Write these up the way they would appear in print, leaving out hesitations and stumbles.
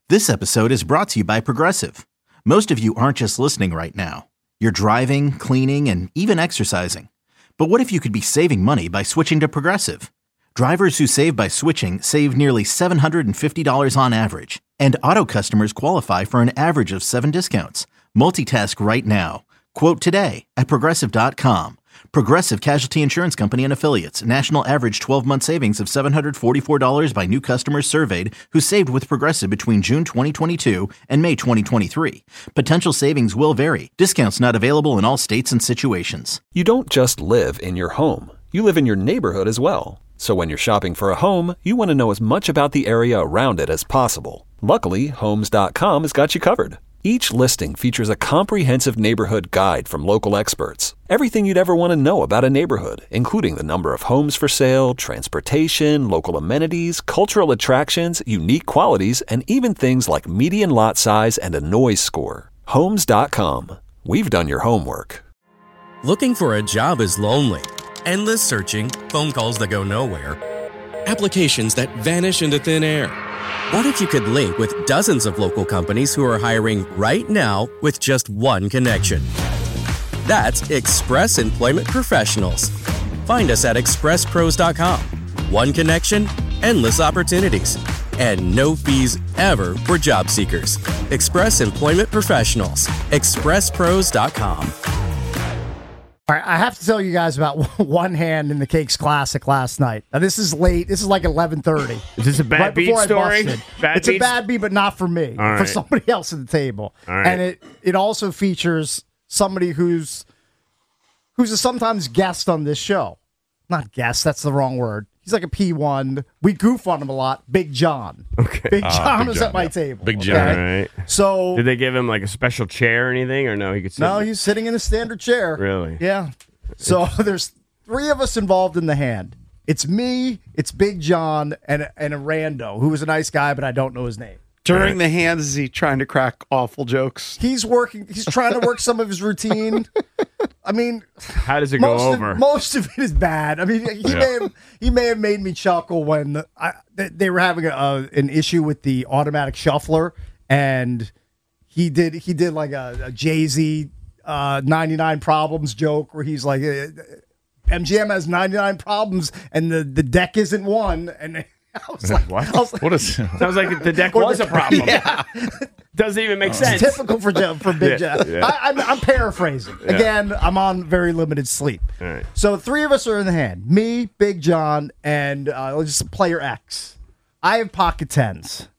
This episode is brought to you by Progressive. Most of you aren't just listening right now. You're driving, cleaning, and even exercising. But what if you could be saving money by switching to Progressive? Drivers who save by switching save nearly $750 on average. And auto customers qualify for an average of 7 discounts. Multitask right now. Quote today at Progressive.com. Progressive Casualty Insurance Company and Affiliates. National average 12-month savings of $744 by new customers surveyed who saved with Progressive between June 2022 and May 2023. Potential savings will vary. Discounts not available in all states and situations. You don't just live in your home. You live in your neighborhood as well. So when you're shopping for a home, you want to know as much about the area around it as possible. Luckily, Homes.com has got you covered. Each listing features a comprehensive neighborhood guide from local experts. Everything you'd ever want to know about a neighborhood, including the number of homes for sale, transportation, local amenities, cultural attractions, unique qualities, and even things like median lot size and a noise score. Homes.com. We've done your homework. Looking for a job is lonely. Endless searching, phone calls that go nowhere, applications that vanish into thin air. What if you could link with dozens of local companies who are hiring right now with just one connection? That's Express Employment Professionals. Find us at expresspros.com. One connection, endless opportunities, and no fees ever for job seekers. Express Employment Professionals. expresspros.com. All right, I have to tell you guys about One Hand in the Cakes Classic last night. Now, this is late. This is like 11:30. Is this a bad beat story? It's a bad beat, but not for me. For somebody else at the table. And it also features somebody who's a sometimes guest on this show. Not guest, that's the wrong word. He's like a P1. We goof on him a lot. Big John. Okay. Big John was at my table. Big John. Okay? All right. So did they give him like a special chair or anything, or no? He could sit. No, he's sitting in a standard chair. Really? Yeah. So there's 3 of us involved in the hand. It's me, it's Big John, and a rando who was a nice guy, but I don't know his name. During the hands, is he trying to crack awful jokes? He's trying to work some of his routine. I mean, how does it go over? Most of it is bad. I mean, he may have made me chuckle when they were having an issue with the automatic shuffler, and he did like a Jay-Z 99 Problems joke where he's like, MGM has 99 problems and the deck isn't one, and I was like, what? What is? Sounds like the deck was a problem. Yeah. Doesn't even make sense. It's typical for Big John. Yeah. I'm paraphrasing. Yeah. Again, I'm on very limited sleep. All right. So 3 of us are in the hand. Me, Big John, and just player X. I have pocket 10s.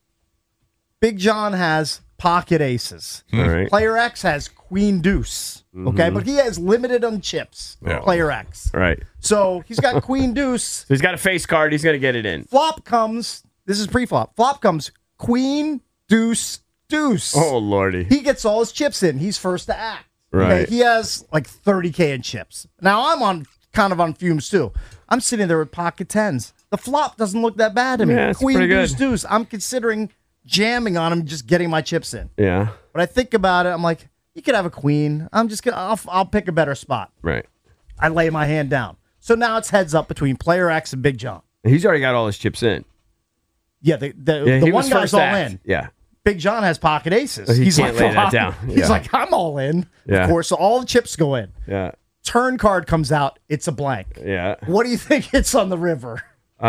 Big John has pocket aces. All right. Player X has queen deuce. Okay, but he has limited on chips. Yeah. Player X. Right. So he's got queen deuce. So he's got a face card. He's going to get it in. Flop comes. This is pre-flop. Flop comes queen deuce deuce. Oh, Lordy. He gets all his chips in. He's first to act. Right. Okay? He has like 30K in chips. Now I'm kind of on fumes too. I'm sitting there with pocket 10s. The flop doesn't look that bad to me. Yeah, it's Queen pretty deuce good. deuce. I'm considering jamming on him, just getting my chips in. Yeah. But I think about it. I'm like, you could have a queen. I'll pick a better spot. Right. I lay my hand down. So now it's heads up between player X and Big John. He's already got all his chips in. Yeah, the he one was guy's first all act. in. Yeah. Big John has pocket aces. He He's can't like, lay that down. He's Yeah. like, I'm all in. Yeah. Of course, so all the chips go in. Yeah. Turn card comes out. It's a blank. Yeah. What do you think hits on the river?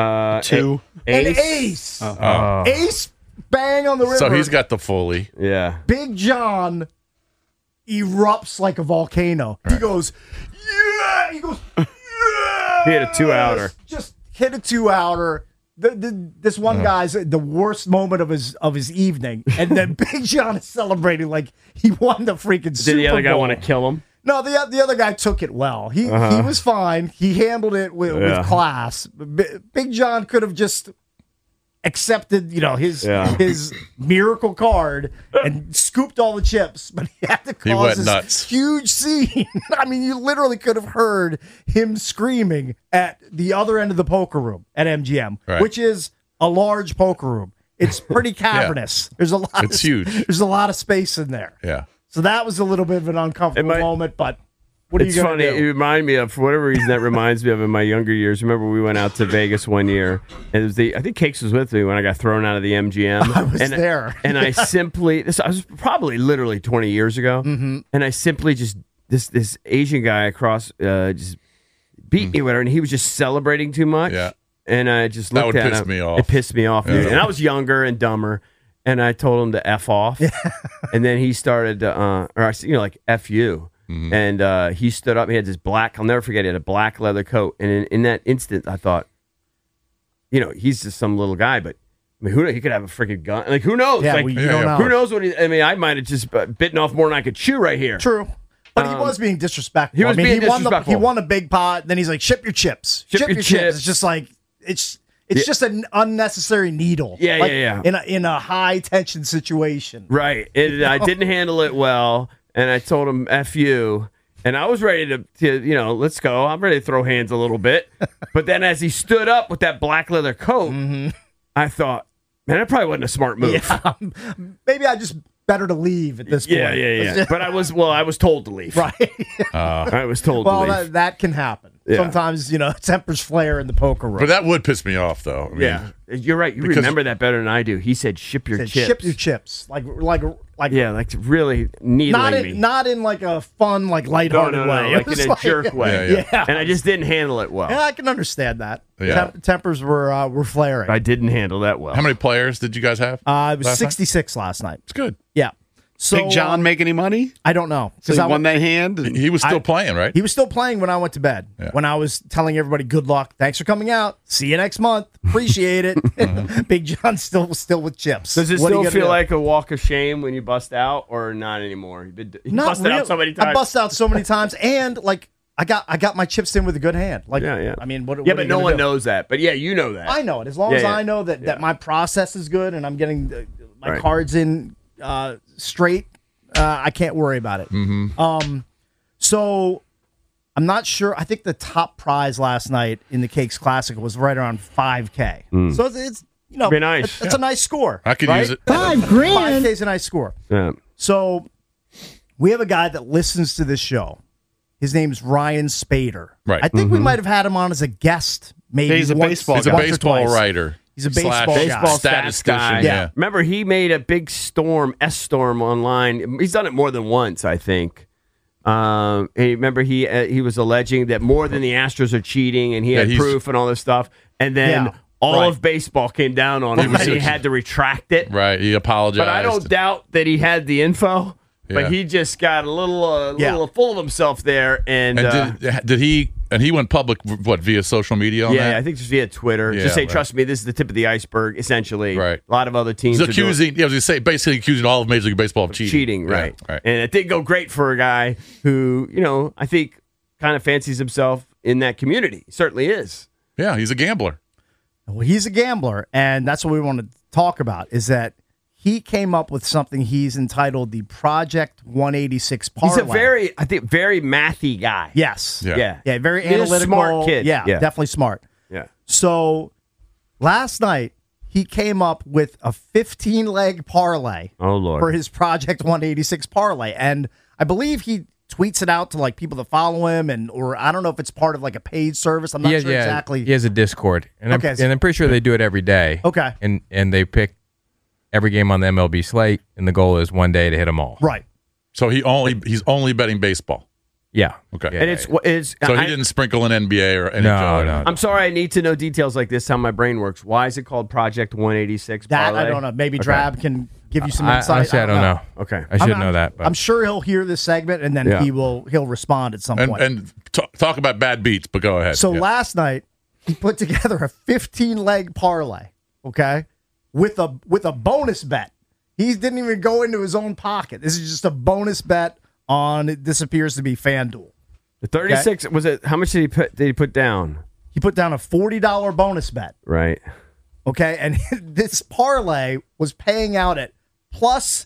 2. An ace. Ace bang on the river. So he's got the fully. Yeah. Big John erupts like a volcano. He goes, yeah. He goes, yeah. He hit a 2-outer. Just hit a 2-outer. This one guy's the worst moment of his evening, and then Big John is celebrating like he won the freaking Super Bowl. Did the other guy want to kill him? No, the other guy took it well. He was fine. He handled it with class. Big John could have just accepted, his miracle card and scooped all the chips, but he had to cause this nuts. huge scene. I mean, you literally could have heard him screaming at the other end of the poker room at MGM, Right. which is a large poker room. It's pretty cavernous. There's a lot. It's huge. There's a lot of space in there. Yeah. So that was a little bit of an uncomfortable moment, but What are It's you gonna funny. It do? reminded me of, for whatever reason, that reminds me of in my younger years. Remember, we went out to Vegas one year, and it was I think Cakes was with me when I got thrown out of the MGM. I was there. And I simply, I was probably literally 20 years ago, and I simply just, this Asian guy across just beat me, whatever, and he was just celebrating too much. Yeah. And I just That looked would at piss him. me off. It pissed me off, dude. Yeah. And I was younger and dumber. And I told him to F off. And then he started, like, F you. Mm-hmm. And he stood up. He had this black, I'll never forget, he had a black leather coat. And in that instant, I thought, he's just some little guy, but I mean, he could have a freaking gun. Like, who knows? Yeah, Like, you don't know. who knows what I might have just bitten off more than I could chew right here. True. But he was being disrespectful. he was being he disrespectful. He won a big pot. Then he's like, ship your chips. Ship your chips. It's just like, it's just an unnecessary needle. Yeah, Like, yeah. In a high tension situation. Right. And I didn't handle it well. And I told him, F you. And I was ready to let's go. I'm ready to throw hands a little bit. But then as he stood up with that black leather coat, I thought, man, that probably wasn't a smart move. Yeah. Maybe I just better to leave at this point. Yeah. But I was told to leave. Right. I was told to Well, leave. that can happen. Yeah. Sometimes, tempers flare in the poker room. But that would piss me off, though. I mean, Yeah. You're right. You because- remember that better than I do. He said, ship your Said, chips. ship your chips. Like Yeah, like really needling me. not in like a fun, like lighthearted way. It like was in a jerk way. Yeah. And I just didn't handle it well. Yeah, I can understand that. Yeah. Tempers were flaring. I didn't handle that well. How many players did you guys have? It was last night? 66 last night. It's good. Yeah. So Big John make any money? I don't know So he I won that hand? And He was still playing, right? He was still playing when I went to bed. Yeah. When I was telling everybody, "Good luck, thanks for coming out. See you next month. Appreciate it." Big John's still with chips. Does it What are still you gonna feel do? like a walk of shame when you bust out, or not anymore? You Not busted really. out so many times. I bust out so many times, and like I got my chips in with a good hand. Like Yeah. I mean, what? Yeah, what are but you no gonna one do? knows that. But yeah, you know that. I know it. As long Yeah, as yeah. I know that my process is good and I'm getting my Right. cards in straight, I can't worry about it. Mm-hmm. So I'm not sure. I think the top prize last night in the Cakes Classic was right around $5K. So it's Be nice. It's a nice score. I could right? use it. $5,000 is a nice score. Yeah. So we have a guy that listens to this show. His name's Ryan Spader. Right. I think we might have had him on as a guest. Maybe He's a once- baseball He's a guy. once or baseball twice. writer. He's a slash baseball guy. Baseball stats statistician. guy. Yeah. Remember, he made a big S-storm online. He's done it more than once, I think. And remember, he was alleging that more than the Astros are cheating, and he had he's- proof and all this stuff. And then Yeah, all right. of baseball came down on him, and he had to retract it. Right. He apologized. But I don't doubt that he had the info. Yeah. But he just got a little full of himself there, and And did he? And he went public. What, via social media? On yeah, that? I think just via Twitter. Yeah, just say, right. trust me, this is the tip of the iceberg. Essentially, Right. A lot of other teams He's are doing accusing. Yeah, I was gonna say basically accusing all of Major League Baseball of cheating. cheating, Yeah, right? right. And it did go great for a guy who, I think kind of fancies himself in that community. He certainly is. Yeah, he's a gambler. Well, he's a gambler, and that's what we want to talk about. Is that he came up with something he's entitled the Project 186 Parlay. He's a very mathy guy. yes, Yeah. yeah, very He's a analytical, smart kid. Yeah, Yeah. definitely smart. Yeah. So last night he came up with a 15-leg parlay Oh Lord. for his Project 186 parlay, and I believe he tweets it out to like people that follow him, or I don't know if it's part of like a paid service. I'm not sure exactly. He has a Discord, and Okay, I'm pretty sure they do it every day. Okay. and they pick every game on the MLB slate, and the goal is one day to hit them all. Right. So he's only betting baseball. Yeah. Okay. Yeah, And it's So he I- didn't sprinkle in NBA or NHL. No, or no. anything. I'm sorry, I need to know details like this. How my brain works. Why is it called Project 186? That parlay? I don't know. Maybe Okay. Drab can give you some insight. Honestly, I don't know. Okay. I should I'm- know that. But. I'm sure he'll hear this segment and then Yeah. he'll respond at some And point. talk about bad beats, but go ahead. So Yeah. last night he put together a 15-leg parlay, okay, with a bonus bet. He didn't even go into his own pocket. This is just a bonus bet on this appears to be FanDuel. The 36 was it? How much did he put down? He put down a $40 bonus bet, Right. okay, and this parlay was paying out at plus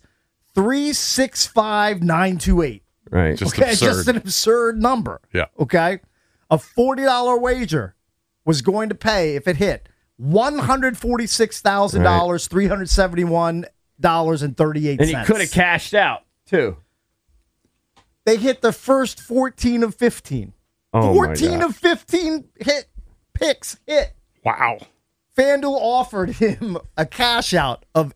365,928. Right. Just Okay, absurd. just an absurd number. Yeah. Okay. A $40 wager was going to pay, if it hit, $146,000, $371.38. And he could have cashed out too. They hit the first 14 of 15. Oh, 14 of 15 picks hit. Wow. FanDuel offered him a cash out of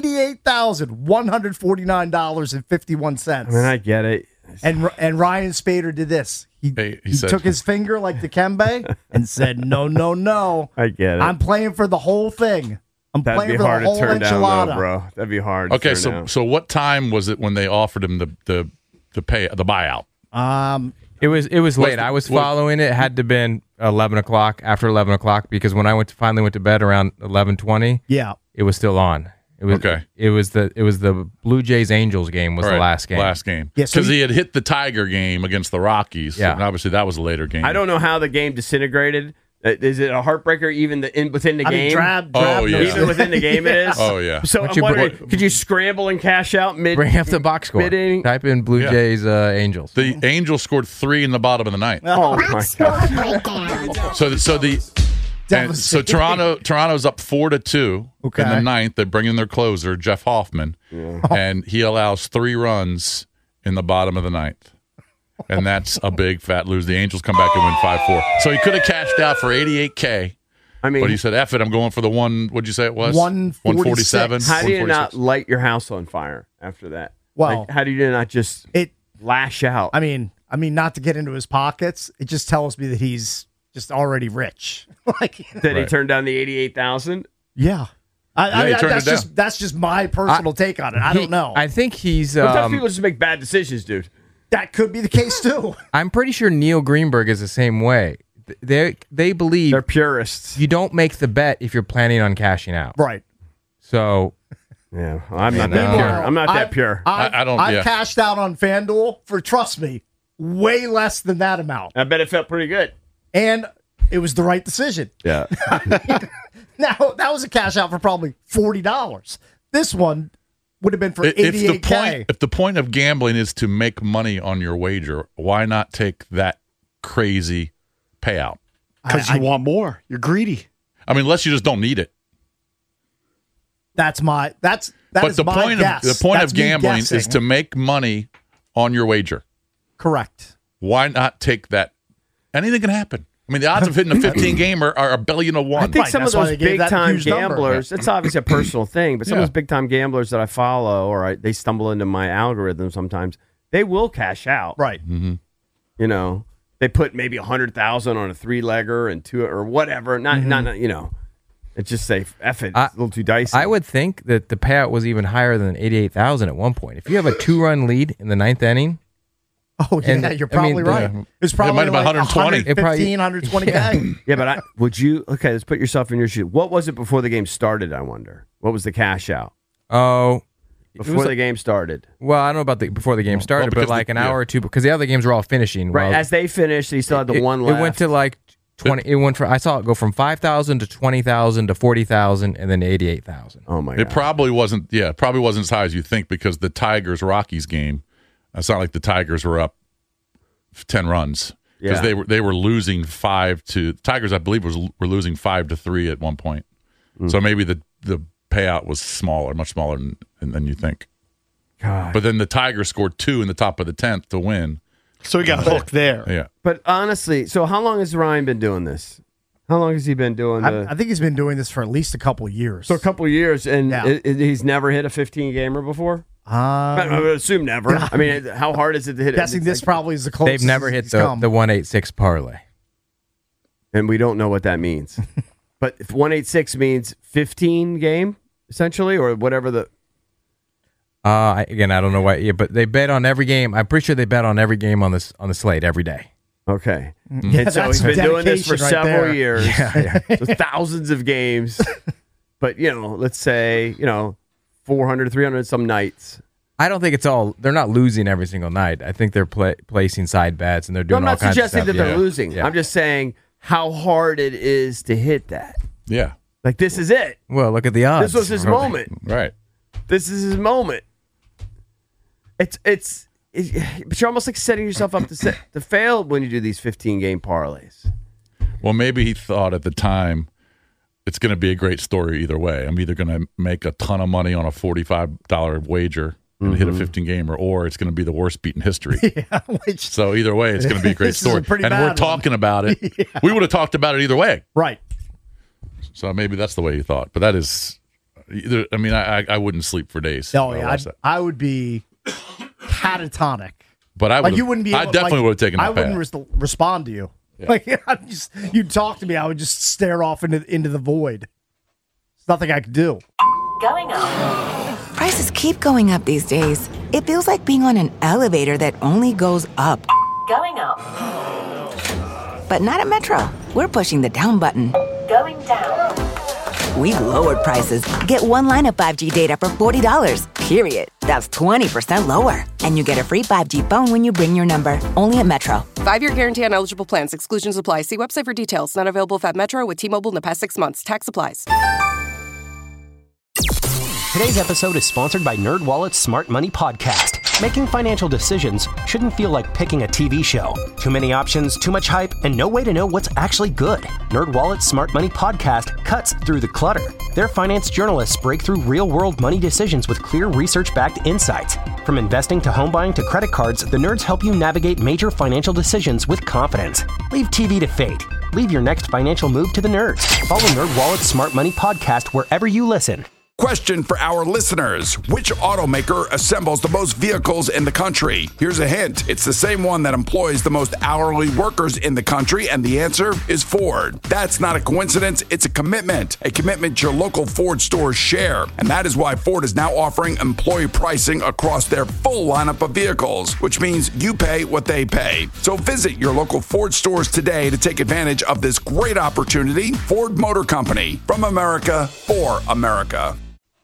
$88,149.51. I mean, I get it. And Ryan Spader did this. He said- took his finger like Dikembe and said, no, no, no. I get it. I'm playing for the whole thing. I'm That'd playing be for the hard to whole turn down, enchilada. though, bro. That'd be hard. to Okay, turn so down. so what time was it when they offered him the buyout? It was late. I was following it. It had to have been 11 o'clock, after 11 o'clock, because when I finally went to bed around 11:20, Yeah. it was still on. It was Okay. It was the Blue Jays Angels game was All the right, last game. Last game. Yeah, so Because he had hit the Tiger game against the Rockies. Yeah. And obviously that was a later game. I don't know how the game disintegrated. Is it a heartbreaker even within the I game? mean, drab Oh, yeah. Even within the game, it is. Oh, yeah. So Once I'm you wondering, could you scramble and cash out mid? Bring up the box score. Mid-inning? Type in Blue Yeah. Jays Angels. The Angels scored 3 in the bottom of the ninth. Oh my god! So Toronto's up 4-2 Okay. in the ninth. They bring in their closer, Jeff Hoffman, and he allows 3 runs in the bottom of the ninth. And that's a big fat lose. The Angels come back and win 5-4. So he could have cashed out for $88K, I mean, but he said, "F it, I'm going for the one." What'd you say it was? 147. how do you not 146. light your house on fire after that? Well, Like, how do you not just it. lash out? I mean, not to get into his pockets. It just tells me that he's just already rich. Like, Did he Right. turn down the 88,000? yeah. Yeah, he turned that's it down. that's just my personal take on it. I don't know. I think he's. Sometimes people just make bad decisions, dude. That could be the case too. I'm pretty sure Neil Greenberg is the same way. They believe They're purists. you don't make the bet if you're planning on cashing out. Right. So Yeah, I'm not No. that pure. I'm not that I've- pure. I don't- I've yeah. cashed out on FanDuel for, trust me, way less than that amount, I bet it felt pretty good. and it was the right decision. Yeah. Now that was a cash out for probably $40. This one would have been for If $88K. the point of gambling is to make money on your wager, why not take that crazy payout? Because you want more. You're greedy. I mean, unless you just don't need it. That's my But is the my point guess. of the point That's of me gambling is guessing. to make money on your wager. correct. Why not take that? Anything can happen. I mean, the odds of hitting a 15 game are a billion to one. I think Right, some of that's why those they gave big that time huge number. gamblers, it's obviously a personal thing, but some Yeah. of those big time gamblers that I follow or they stumble into my algorithm sometimes, they will cash out. Right. You know, they put maybe 100,000 on a 3-legger and 2 or whatever. Not you know, it's just say, F it. It's a little too dicey. I would think that the payout was even higher than 88,000 at one point. If you have a 2-run lead in the 9th inning, Oh, yeah, And, you're I mean, probably right. yeah. It was It probably might have been like 120. It probably- 120K. yeah, but would you, okay, let's put yourself in your shoes. What was it before the game started, I wonder? What was the cash out? it Before was the game started. well, I don't know about before the game started, because but like an yeah. hour or two, because the other games were all finishing. Right. Well, As they finished, he still had the one left. It went to like 20. It went from, I saw it go from 5,000 to 20,000 to 40,000 and then 88,000. oh, my It God. probably wasn't. Yeah, it probably wasn't as high as you think because the Tigers Rockies game. It's not like the Tigers were up 10 runs because Yeah. they were losing 5 to Tigers. I believe were losing 5-3 at one point. So maybe the payout was smaller, much smaller than you think. God. But then the Tigers scored 2 in the top of the 10th to win. So we got hooked there. Yeah. But honestly, so how long has Ryan been doing this? How long has he been doing the... I think he's been doing this for at least a couple of years. So a couple of years, and Yeah. he's never hit a 15-gamer before? I would assume never. I mean, how hard is it to hit it? guessing It's this like- probably is the closest. They've never hit he's the come. 186 parlay. And we don't know what that means. But if 186 means 15 game, essentially, or whatever the... Again, I don't know why, but they bet on every game. I'm pretty sure they bet on every game on the slate every day. Okay. Yeah, And so that's he's been doing this for dedication right several there. years. So thousands of games. But, let's say, 400, 300 some nights. I don't think it's all. They're not losing every single night. I think they're placing side bets and they're No, doing I'm all not kinds of suggesting stuff. that they're Yeah. losing. Yeah. I'm just saying how hard it is to hit that. Yeah. Like, this is it. Well, look at the odds. This was his moment. Right. This is his moment. It's but you're almost like setting yourself up to fail when you do these 15-game parlays. Well, maybe he thought at the time it's going to be a great story either way. I'm either going to make a ton of money on a $45 wager and hit a 15-gamer, or it's going to be the worst beat in history. Yeah, so either way, it's going to be a great story. And we're talking about it. Yeah. We would have talked about it either way. Right. So maybe that's the way you thought. But that is, I mean, I wouldn't sleep for days. Oh, yeah. I would be catatonic. But I would. Like, you wouldn't be able, I definitely would have taken that path. I wouldn't respond to you. Yeah. Like, you'd talk to me, I would just stare off into the void. There's nothing I could do. Going up. Prices keep going up these days. It feels like being on an elevator that only goes up. Going up. But not at Metro. We're pushing the down button. Going down. We've lowered prices. Get one line of 5G data for $40, period. That's 20% lower. And you get a free 5G phone when you bring your number. Only at Metro. 5-year guarantee on eligible plans. Exclusions apply. See website for details. Not available at Metro with T-Mobile in the past 6 months. Tax applies. Today's episode is sponsored by NerdWallet's Smart Money Podcast. Making financial decisions shouldn't feel like picking a TV show. Too many options, too much hype, and no way to know what's actually good. NerdWallet's Smart Money Podcast cuts through the clutter. Their finance journalists break through real-world money decisions with clear research-backed insights. From investing to home buying to credit cards, the nerds help you navigate major financial decisions with confidence. Leave TV to fate. Leave your next financial move to the nerds. Follow NerdWallet's Smart Money Podcast wherever you listen. Question for our listeners. Which automaker assembles the most vehicles in the country? Here's a hint. It's the same one that employs the most hourly workers in the country, and the answer is Ford. That's not a coincidence. It's a commitment your local Ford stores share. And that is why Ford is now offering employee pricing across their full lineup of vehicles, which means you pay what they pay. So visit your local Ford stores today to take advantage of this great opportunity. Ford Motor Company, from America for America.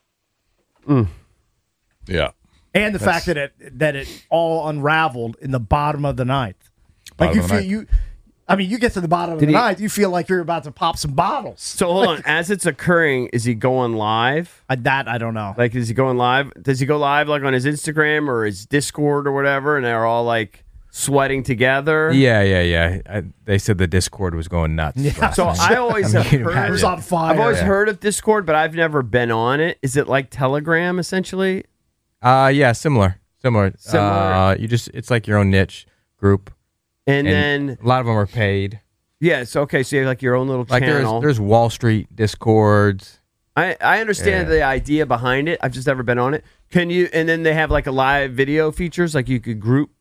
Yeah. And the fact that it all unraveled in the bottom of the ninth. Like you get to the bottom of the ninth, you feel like you're about to pop some bottles. So hold on, as it's occurring, is he going live? That I don't know. Like, is he going live? Does he go live like on his Instagram or his Discord or whatever, and they're all like sweating together? Yeah. They said the Discord was going nuts. Yeah. So I always have heard it was on fire. I've always heard of Discord, but I've never been on it. Is it like Telegram essentially? Yeah, similar. It's like your own niche group. And then a lot of them are paid. Yes, okay, so you have like your own little channel. Like there's Wall Street Discords. I understand the idea behind it. I've just never been on it. And then they have like a live video features, like you could group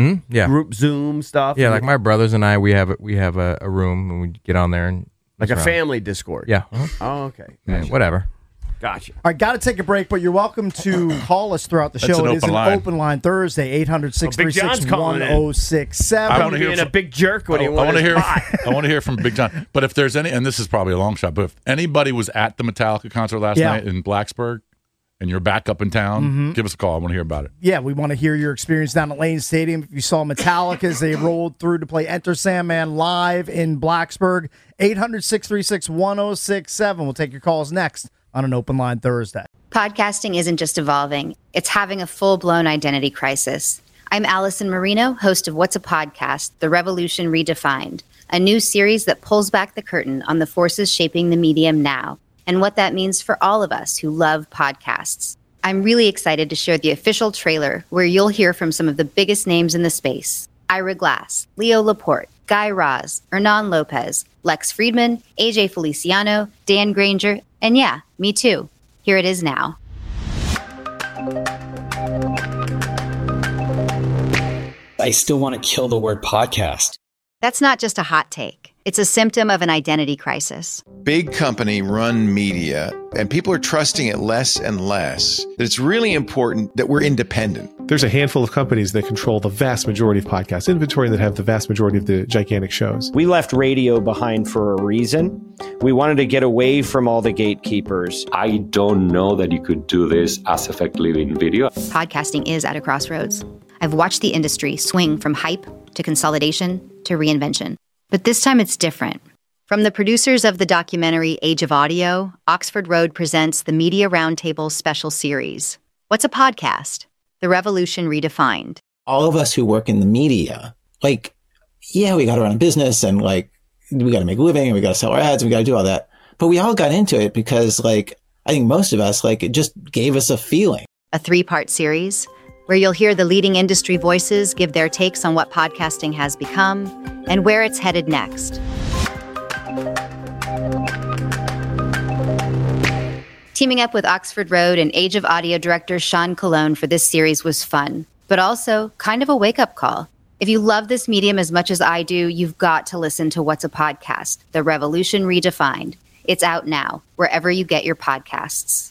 Zoom stuff. Yeah, like my brothers and I, we have a room and we get on there and like a family Discord. Yeah. Oh, okay. Gotcha. Whatever. Gotcha. All right, got to take a break, but you're welcome to call us throughout the show. It is an open line Thursday, 800-636-1067. I want to hear a big jerk when he wants I want to hear from Big John. But if there's any, and this is probably a long shot, but if anybody was at the Metallica concert last night in Blacksburg, and you're back up in town, give us a call. I want to hear about it. Yeah, we want to hear your experience down at Lane Stadium. If you saw Metallica as they rolled through to play Enter Sandman live in Blacksburg, 800-636-1067. We'll take your calls next on an Open Line Thursday. Podcasting isn't just evolving. It's having a full-blown identity crisis. I'm Allison Marino, host of What's a Podcast? The Revolution Redefined, a new series that pulls back the curtain on the forces shaping the medium now, and what that means for all of us who love podcasts. I'm really excited to share the official trailer where you'll hear from some of the biggest names in the space. Ira Glass, Leo Laporte, Guy Raz, Hernan Lopez, Lex Friedman, AJ Feliciano, Dan Granger, and yeah, me too. Here it is now. I still want to kill the word podcast. That's not just a hot take. It's a symptom of an identity crisis. Big company run media, and people are trusting it less and less. That it's really important that we're independent. There's a handful of companies that control the vast majority of podcast inventory that have the vast majority of the gigantic shows. We left radio behind for a reason. We wanted to get away from all the gatekeepers. I don't know that you could do this as effectively in video. Podcasting is at a crossroads. I've watched the industry swing from hype to consolidation to reinvention. But this time it's different. From the producers of the documentary Age of Audio, Oxford Road presents the Media Roundtable special series. What's a podcast? The Revolution Redefined. All of us who work in the media, we got to run a business and we got to make a living and we got to sell our ads and we got to do all that. But we all got into it because I think most of us, it just gave us a feeling. a 3-part series where you'll hear the leading industry voices give their takes on what podcasting has become and where it's headed next. Teaming up with Oxford Road and Age of Audio director Sean Colon for this series was fun, but also kind of a wake-up call. If you love this medium as much as I do, you've got to listen to What's a Podcast? The Revolution Redefined. It's out now, wherever you get your podcasts.